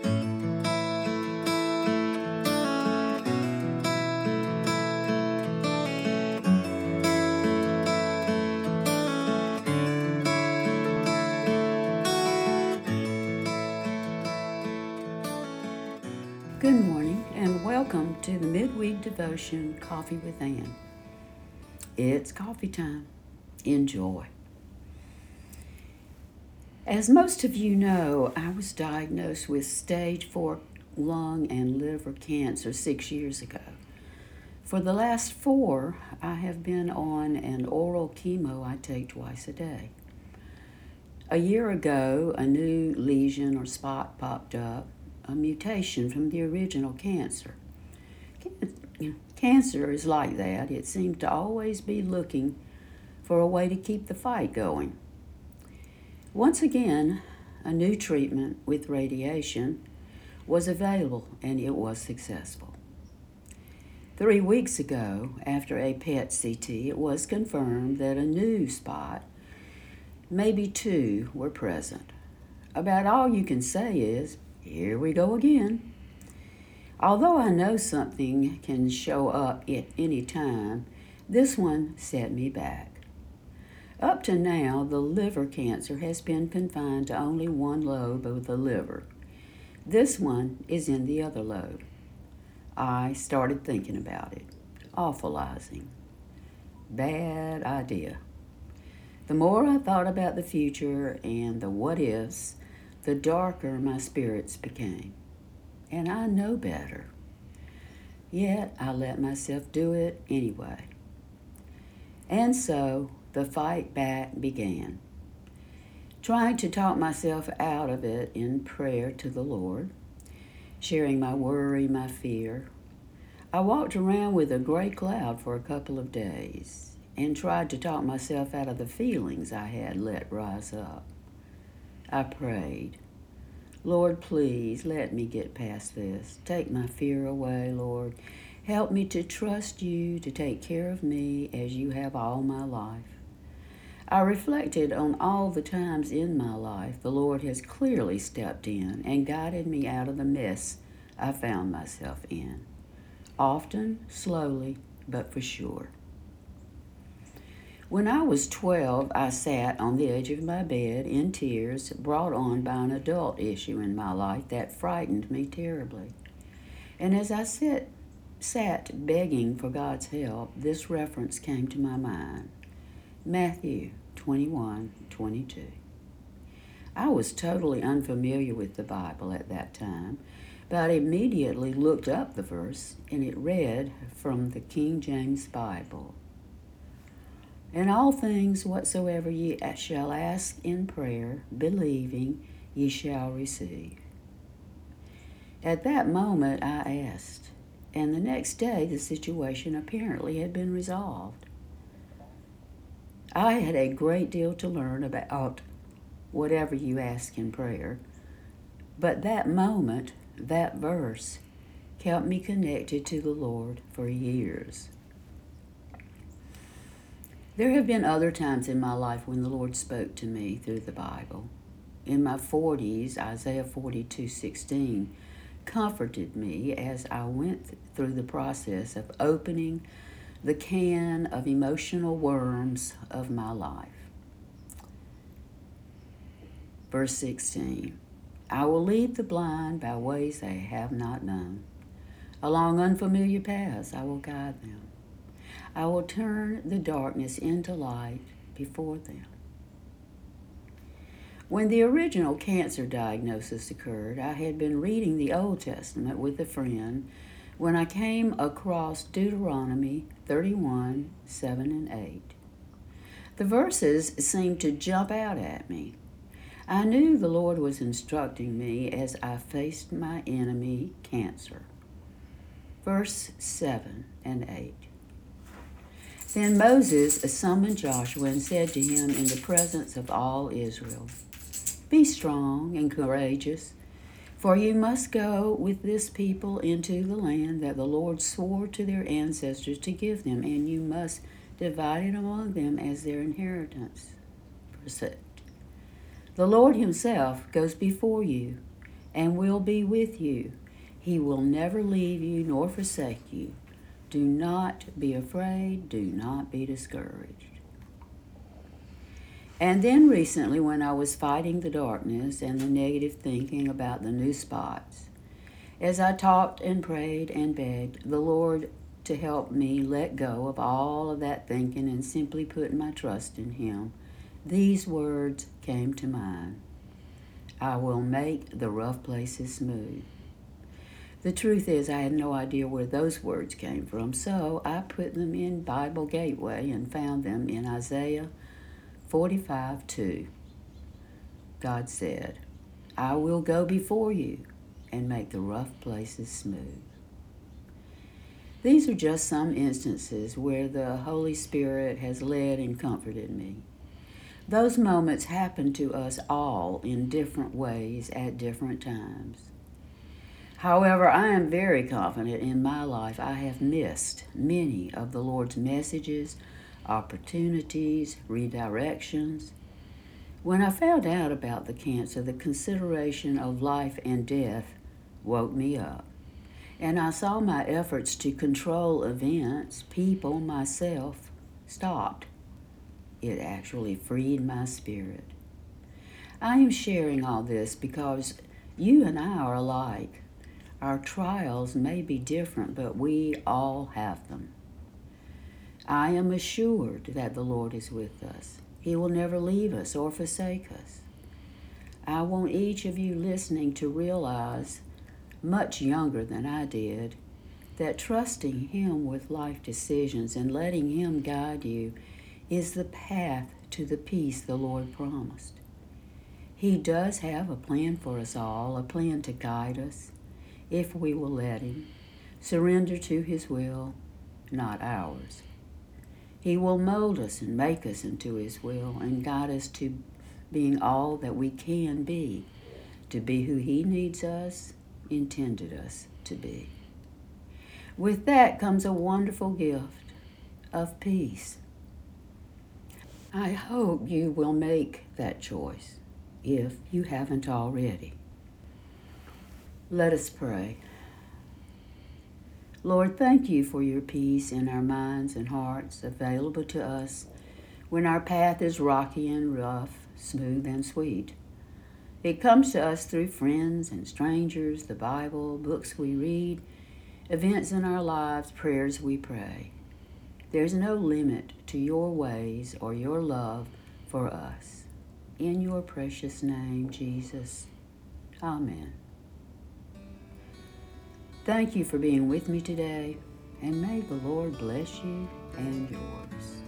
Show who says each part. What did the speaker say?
Speaker 1: Good morning and welcome to the midweek devotion Coffee with Ann. It's coffee time. Enjoy. As most of you know, I was diagnosed with stage 4 lung and liver cancer 6 years ago. For the last 4, I have been on an oral chemo I take twice a day. A year ago, a new lesion or spot popped up, a mutation from the original cancer. Cancer is like that. It seems to always be looking for a way to keep the fight going. Once again, a new treatment with radiation was available and it was successful. 3 weeks ago, after a PET CT, it was confirmed that a new spot, maybe 2, were present. About all you can say is, here we go again. Although I know something can show up at any time, this one set me back. Up to now, the liver cancer has been confined to only one lobe of the liver. This one is in the other lobe. I started thinking about it. Awfulizing. Bad idea. The more I thought about the future and the what-ifs, the darker my spirits became. And I know better. Yet I let myself do it anyway. And so the fight back began. Trying to talk myself out of it in prayer to the Lord, sharing my worry, my fear. I walked around with a gray cloud for a couple of days and tried to talk myself out of the feelings I had let rise up. I prayed, Lord, please let me get past this. Take my fear away, Lord. Help me to trust you to take care of me as you have all my life. I reflected on all the times in my life the Lord has clearly stepped in and guided me out of the mess I found myself in. Often, slowly, but for sure. When I was 12, I sat on the edge of my bed in tears, brought on by an adult issue in my life that frightened me terribly. And as I sat begging for God's help, this reference came to my mind. Matthew 21:22. I was totally unfamiliar with the Bible at that time, but I immediately looked up the verse, and it read from the King James Bible. In all things whatsoever ye shall ask in prayer, believing, ye shall receive. At that moment I asked, and the next day the situation apparently had been resolved. I had a great deal to learn about whatever you ask in prayer, but that moment, that verse, kept me connected to the Lord for years. There have been other times in my life when the Lord spoke to me through the Bible. In my 40s, Isaiah 42:16 comforted me as I went through the process of opening the can of emotional worms of my life. Verse 16, I will lead the blind by ways they have not known. Along unfamiliar paths I will guide them. I will turn the darkness into light before them. When the original cancer diagnosis occurred, I had been reading the Old Testament with a friend when I came across Deuteronomy 31:7 and 8. The verses seemed to jump out at me. I knew the Lord was instructing me as I faced my enemy, cancer. Verse 7 and 8. Then Moses summoned Joshua and said to him in the presence of all Israel, Be strong and courageous, for you must go with this people into the land that the Lord swore to their ancestors to give them, and you must divide it among them as their inheritance. Verse 8. The Lord himself goes before you. and will be with you. He will never leave you nor forsake you. Do not be afraid. Do not be discouraged. And then recently, when I was fighting the darkness and the negative thinking about the new spots, as I talked and prayed and begged the Lord to help me let go of all of that thinking and simply put my trust in Him, these words came to mind. I will make the rough places smooth. The truth is, I had no idea where those words came from, so I put them in Bible Gateway and found them in Isaiah 45:2. God said, I will go before you and make the rough places smooth. These are just some instances where the Holy Spirit has led and comforted me. Those moments happen to us all in different ways at different times. However, I am very confident in my life I have missed many of the Lord's messages, opportunities, redirections. When I found out about the cancer, the consideration of life and death woke me up, and I saw my efforts to control events, people, myself, stopped. It actually freed my spirit. I am sharing all this because you and I are alike. Our trials may be different, but we all have them. I am assured that the Lord is with us. He will never leave us or forsake us. I want each of you listening to realize, much younger than I did, that trusting Him with life decisions and letting Him guide you is the path to the peace the Lord promised. He does have a plan for us all, a plan to guide us, if we will let Him, surrender to His will, not ours. He will mold us and make us into His will and guide us to being all that we can be, to be who He needs us, intended us to be. With that comes a wonderful gift of peace. I hope you will make that choice if you haven't already. Let us pray. Lord, thank you for your peace in our minds and hearts available to us when our path is rocky and rough, smooth and sweet. It comes to us through friends and strangers, the Bible, books we read, events in our lives, prayers we pray. There's no limit to your ways or your love for us. In your precious name, Jesus. Amen. Thank you for being with me today, and may the Lord bless you and yours.